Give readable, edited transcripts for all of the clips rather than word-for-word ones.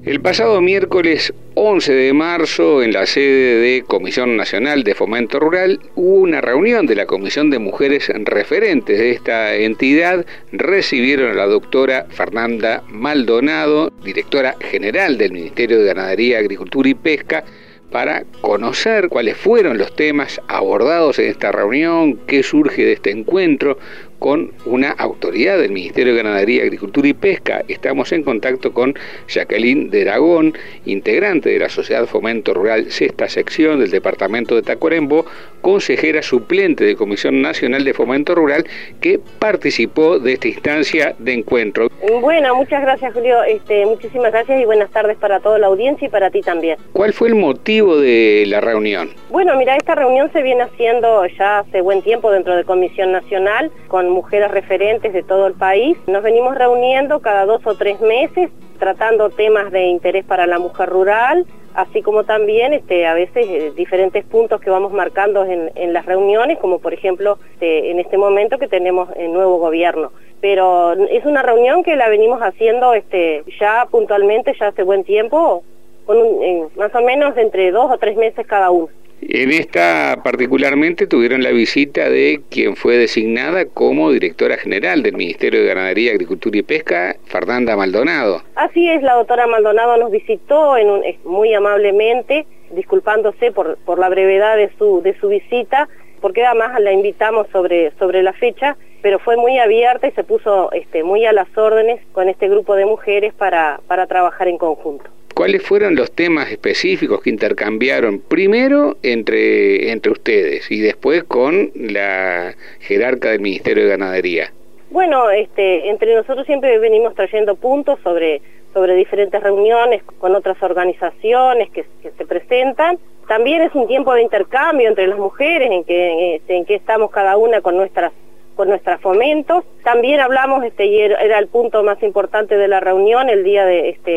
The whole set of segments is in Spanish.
El pasado miércoles 11 de marzo, en la sede de Comisión Nacional de Fomento Rural, hubo una reunión de la Comisión de Mujeres referentes de esta entidad. Recibieron a la doctora Fernanda Maldonado, directora general del Ministerio de Ganadería, Agricultura y Pesca, para conocer cuáles fueron los temas abordados en esta reunión, qué surge de este encuentro con una autoridad del Ministerio de Ganadería, Agricultura y Pesca. Estamos en contacto con Jacqueline de Aragón, integrante de la Sociedad Fomento Rural Sexta Sección del Departamento de Tacuarembó, consejera suplente de Comisión Nacional de Fomento Rural, que participó de esta instancia de encuentro. Bueno, muchas gracias, Julio. Muchísimas gracias y buenas tardes para toda la audiencia y para ti también. ¿Cuál fue el motivo de la reunión? Bueno, mira, esta reunión se viene haciendo ya hace buen tiempo dentro de Comisión Nacional, con mujeres referentes de todo el país. Nos venimos reuniendo cada 2 o 3 meses, tratando temas de interés para la mujer rural, así como también a veces diferentes puntos que vamos marcando en las reuniones, como por ejemplo en este momento que tenemos el nuevo gobierno. Pero es una reunión que la venimos haciendo ya puntualmente, ya hace buen tiempo, con más o menos entre 2 o 3 meses cada uno. En esta particularmente tuvieron la visita de quien fue designada como directora general del Ministerio de Ganadería, Agricultura y Pesca, Fernanda Maldonado. Así es, la doctora Maldonado nos visitó muy amablemente, disculpándose por la brevedad de su visita, porque además la invitamos sobre la fecha, pero fue muy abierta y se puso muy a las órdenes con este grupo de mujeres para trabajar en conjunto. ¿Cuáles fueron los temas específicos que intercambiaron primero entre ustedes y después con la jerarca del Ministerio de Ganadería? Bueno, entre nosotros siempre venimos trayendo puntos sobre diferentes reuniones con otras organizaciones que se presentan. También es un tiempo de intercambio entre las mujeres en que estamos cada una con nuestras fomentos. También hablamos, y era el punto más importante de la reunión, el día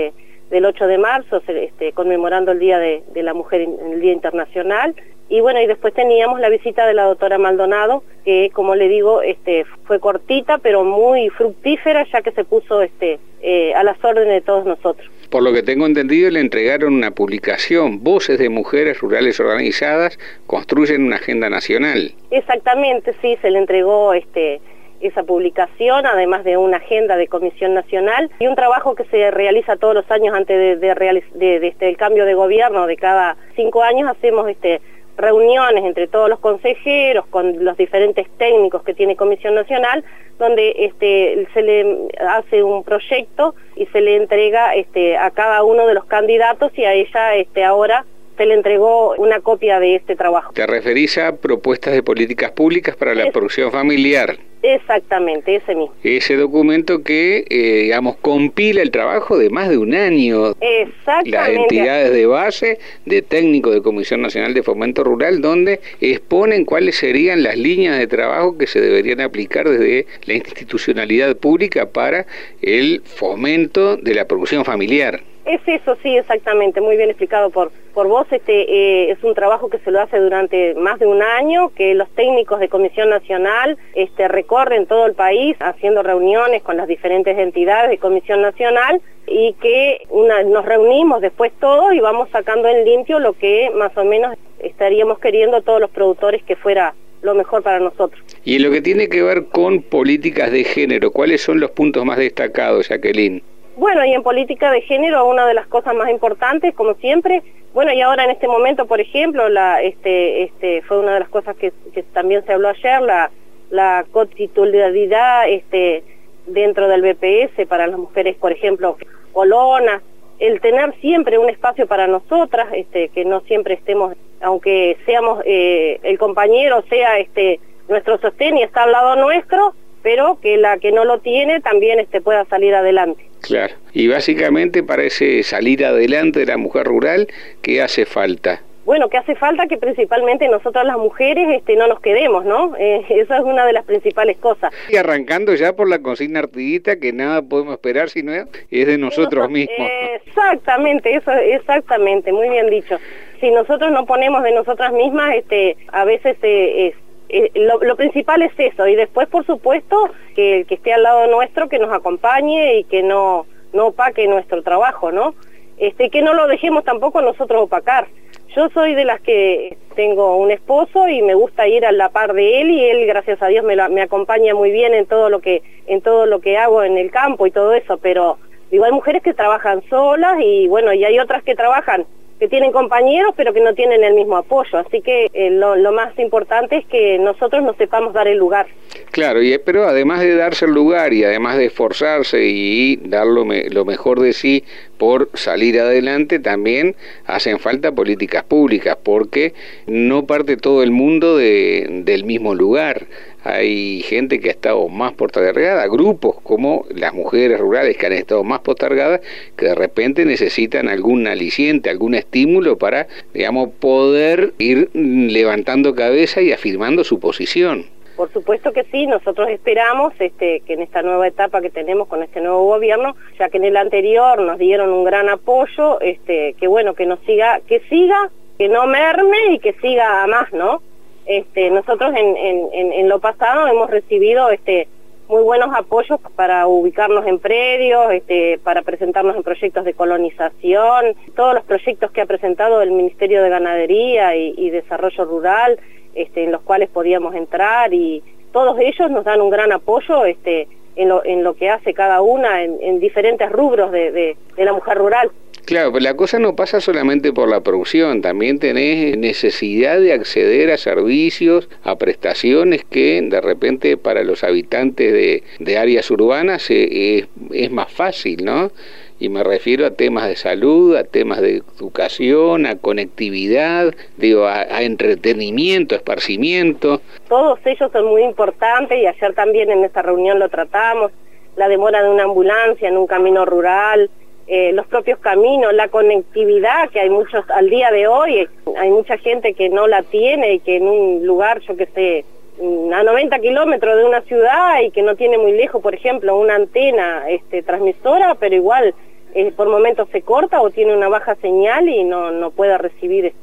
del 8 de marzo, conmemorando el Día de la Mujer, el Día Internacional. Y bueno, y después teníamos la visita de la doctora Maldonado, que como le digo, fue cortita, pero muy fructífera, ya que se puso a las órdenes de todos nosotros. Por lo que tengo entendido, le entregaron una publicación, Voces de Mujeres Rurales Organizadas construyen una agenda nacional. Exactamente, sí, se le entregó esa publicación, además de una agenda de Comisión Nacional y un trabajo que se realiza todos los años antes del cambio de gobierno. De cada 5 años hacemos reuniones entre todos los consejeros con los diferentes técnicos que tiene Comisión Nacional, donde se le hace un proyecto y se le entrega a cada uno de los candidatos, y a ella ahora se le entregó una copia de este trabajo. ¿Te referís a propuestas de políticas públicas para la producción familiar? Exactamente, ese mismo. Ese documento que, compila el trabajo de más de un año. Exactamente. Las entidades de base, de técnicos de Comisión Nacional de Fomento Rural, donde exponen cuáles serían las líneas de trabajo que se deberían aplicar desde la institucionalidad pública para el fomento de la producción familiar. Es eso, sí, exactamente, muy bien explicado por vos. Es un trabajo que se lo hace durante más de un año, que los técnicos de Comisión Nacional recorren todo el país haciendo reuniones con las diferentes entidades de Comisión Nacional, y que nos reunimos después todos y vamos sacando en limpio lo que más o menos estaríamos queriendo todos los productores que fuera lo mejor para nosotros. Y en lo que tiene que ver con políticas de género, ¿cuáles son los puntos más destacados, Jacqueline? Bueno, y en política de género, una de las cosas más importantes, como siempre, bueno, y ahora en este momento, por ejemplo, fue una de las cosas que también se habló ayer, la cotitularidad dentro del BPS para las mujeres, por ejemplo, colonas, el tener siempre un espacio para nosotras, que no siempre estemos, aunque seamos el compañero, sea nuestro sostén y está al lado nuestro, pero que la que no lo tiene también pueda salir adelante. Claro, y básicamente para ese salir adelante de la mujer rural, ¿qué hace falta? Bueno, que hace falta que principalmente nosotras las mujeres no nos quedemos, ¿no? Esa es una de las principales cosas. Y arrancando ya por la consigna artiguita, que nada podemos esperar si no es de nosotros mismos. Exactamente, eso, exactamente, muy bien dicho. Si nosotros no ponemos de nosotras mismas, a veces lo principal es eso, y después por supuesto que el que esté al lado nuestro, que nos acompañe y que no opaque nuestro trabajo, ¿no? que no lo dejemos tampoco nosotros opacar. Yo soy de las que tengo un esposo y me gusta ir a la par de él, y él, gracias a Dios, me acompaña muy bien en todo lo que hago en el campo y todo eso, pero digo, hay mujeres que trabajan solas y bueno, y hay otras que trabajan, que tienen compañeros pero que no tienen el mismo apoyo, así que lo más importante es que nosotros nos sepamos dar el lugar. Claro, pero además de darse el lugar y además de esforzarse y dar lo mejor de sí por salir adelante, también hacen falta políticas públicas, porque no parte todo el mundo del mismo lugar. Hay gente que ha estado más postergada, grupos como las mujeres rurales que han estado más postergadas, que de repente necesitan algún aliciente, algún estímulo para, digamos, poder ir levantando cabeza y afirmando su posición. Por supuesto que sí, nosotros esperamos que en esta nueva etapa que tenemos con este nuevo gobierno, ya que en el anterior nos dieron un gran apoyo, que bueno, que siga, que no merme y que siga a más, ¿no? Nosotros en lo pasado hemos recibido muy buenos apoyos para ubicarnos en predios, para presentarnos en proyectos de colonización, todos los proyectos que ha presentado el Ministerio de Ganadería y Desarrollo Rural, en los cuales podíamos entrar, y todos ellos nos dan un gran apoyo en lo que hace cada una en diferentes rubros de la mujer rural. Claro, pero la cosa no pasa solamente por la producción, también tenés necesidad de acceder a servicios, a prestaciones que de repente para los habitantes de áreas urbanas es más fácil, ¿no? Y me refiero a temas de salud, a temas de educación, a conectividad, digo, a entretenimiento, esparcimiento. Todos ellos son muy importantes, y ayer también en esta reunión lo tratamos, la demora de una ambulancia en un camino rural, los propios caminos, la conectividad, que hay muchos, al día de hoy, hay mucha gente que no la tiene y que en un lugar, yo que sé, a 90 kilómetros de una ciudad y que no tiene muy lejos, por ejemplo, una antena transmisora, pero igual por momentos se corta o tiene una baja señal y no puede recibir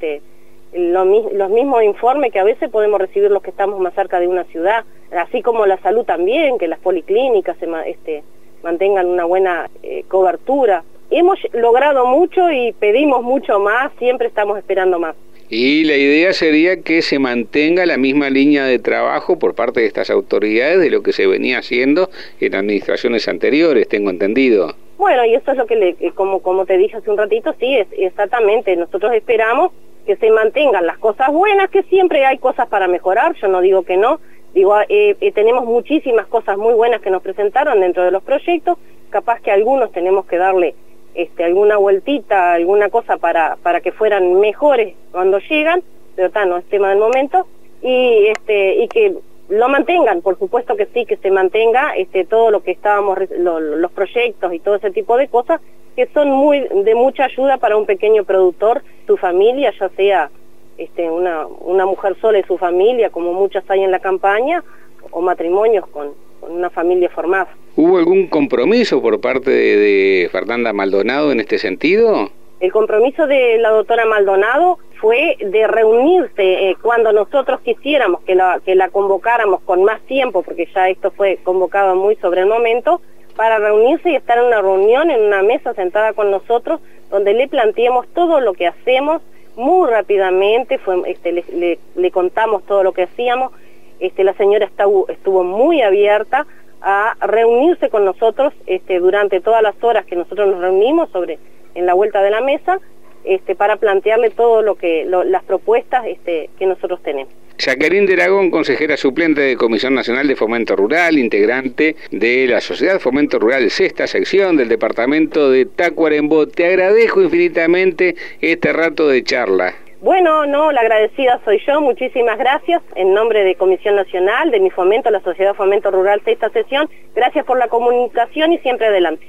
los mismos informes que a veces podemos recibir los que estamos más cerca de una ciudad, así como la salud también, que las policlínicas mantengan una buena cobertura. Hemos logrado mucho y pedimos mucho más, siempre estamos esperando más. Y la idea sería que se mantenga la misma línea de trabajo por parte de estas autoridades de lo que se venía haciendo en administraciones anteriores, tengo entendido. Bueno, y eso es lo que, como te dije hace un ratito, sí, exactamente. Nosotros esperamos que se mantengan las cosas buenas, que siempre hay cosas para mejorar, yo no digo que no. Digo, tenemos muchísimas cosas muy buenas que nos presentaron dentro de los proyectos, capaz que algunos tenemos que darle alguna vueltita, alguna cosa para que fueran mejores cuando llegan, pero no es tema del momento, y que lo mantengan, por supuesto que sí, que se mantenga todo lo que los proyectos y todo ese tipo de cosas que son de mucha ayuda para un pequeño productor, su familia, ya sea una mujer sola y su familia, como muchas hay en la campaña, o matrimonios con una familia formada. ¿Hubo algún compromiso por parte de Fernanda Maldonado en este sentido? El compromiso de la doctora Maldonado fue de reunirse cuando nosotros quisiéramos que la convocáramos con más tiempo, porque ya esto fue convocado muy sobre el momento, para reunirse y estar en una reunión, en una mesa sentada con nosotros, donde le planteemos todo lo que hacemos muy rápidamente, le contamos todo lo que hacíamos. La señora estuvo muy abierta a reunirse con nosotros durante todas las horas que nosotros nos reunimos en la vuelta de la mesa, para plantearle todo las propuestas que nosotros tenemos. Jacqueline de Aragón, consejera suplente de Comisión Nacional de Fomento Rural, integrante de la Sociedad Fomento Rural Sexta Sección del Departamento de Tacuarembó. Te agradezco infinitamente este rato de charla. Bueno, la agradecida soy yo, muchísimas gracias, en nombre de Comisión Nacional, de mi fomento, la Sociedad Fomento Rural Sexta Sección, gracias por la comunicación y siempre adelante.